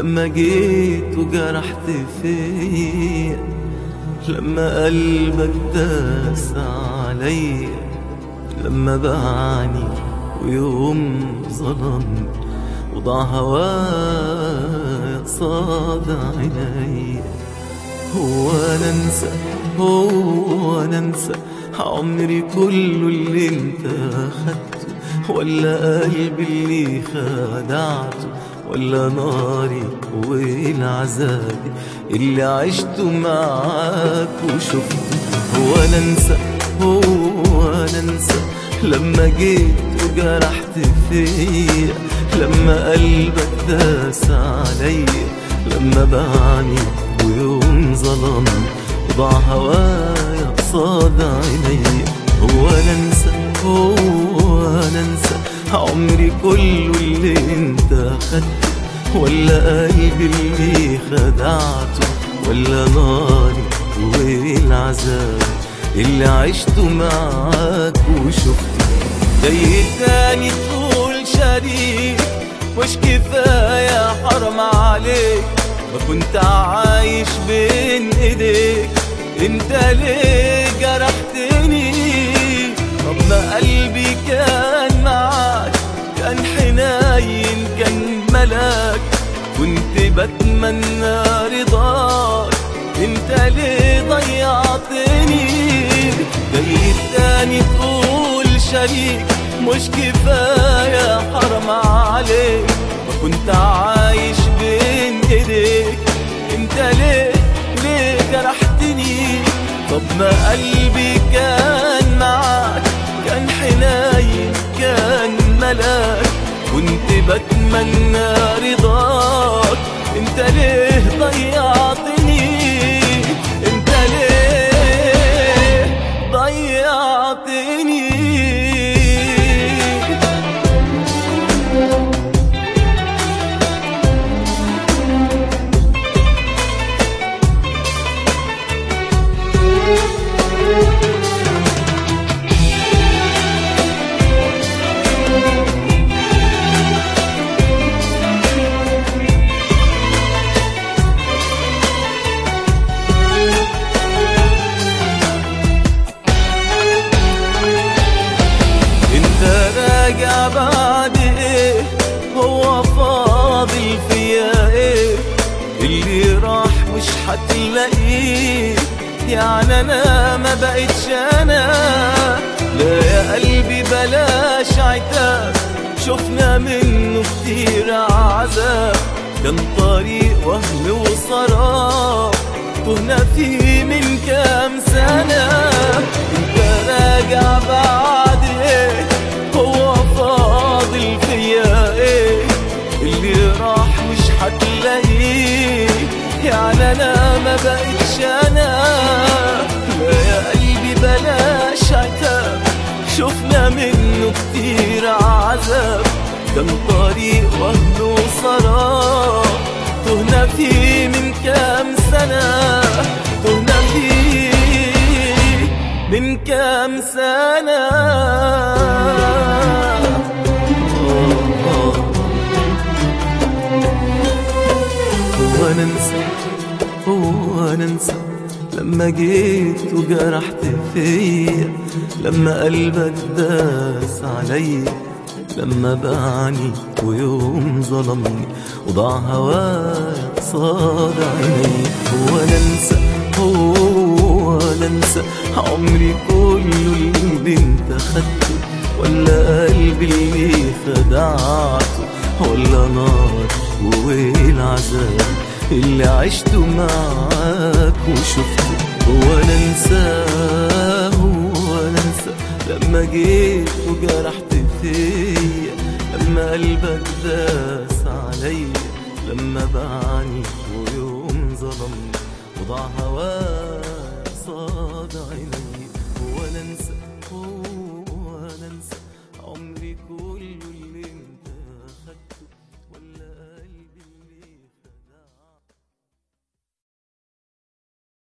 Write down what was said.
لما جيت وجرحت فيا، لما قلبك داس عليا، لما باعني ويوم ظلمني وضاع هوايا قصاد عينيا. هو انا انسى، هو انا انسى عمري كله اللي انت اخدته، ولا قلبي اللي خدعته، ولا ناري والعذاب اللي عشته معاك وشفته. هو انا انسى، هو انا انسى لما جيت وجرحت فيا، لما قلبك داس عليا، لما باعني ويوم ظلمني وضاع هوايا قصاد عينيا. هو انا انسى، هو انا انسى عمري كله اللي انت اخدته، ولا قلبي اللي خدعته، ولا ناري والعذاب اللي عشته معاك وشفته. جاي تاني تقول شريك، مش كفاية حرام عليك، ما كنت عايش بين ايديك، انت ليه جرحتني؟ طب ما قلبي كان معاك، كان حنين، كان ملاك، كنت بتمنى رضاك، انت ليه ضيعتني؟ جاي تاني تقول شريك، مش كفاية حرام عليك، ما كنت عايش بين ايديك، انت ليه جرحتني؟ طب ما قلبي كان معاك، كان حنين، كان ملاك، كنت بتمنى رضاك، انت ليه ضيعتني؟ انت ليه ضيعتني؟ راجع بعد ايه؟ هو فاضل فيا ايه؟ اللي راح مش هتلاقيه، يعني انا ما بقتش انا. لا يا قلبي بلاش عتاب، شفنا منه كتير عذاب، كان طريق وهم وسراب تهنا فيه من كام سنة. انت راجع بعد ايه؟ هو فاضل فيا ايه؟ اللي راح مش هتلاقيه، يعني انا ما بقتش انا. لا يا قلبي بلاش عتاب، شفنا منه كتير عذاب، كان طريق وهم وسراب تهنا فيه من كام سنة، تهنا فيه من كام سنة. هو انا انسى، هو انا انسى لما جيت وجرحت فيا، لما قلبك داس عليا، لما باعني ويوم ظلمني وضاع هوايا قصاد عيني. هو انا انسى، هو انا انسى عمري كله اللي انت خدته، ولا قلبي اللي خدعته، ولا نار والعذاب اللي عشته معاك وشفته. هو انا انسى، هو انا انسى لما جيت وجرحت فيا، لما قلبك داس عليا، لما باعني ويوم ظلمني وضاع هواك صاد عيني.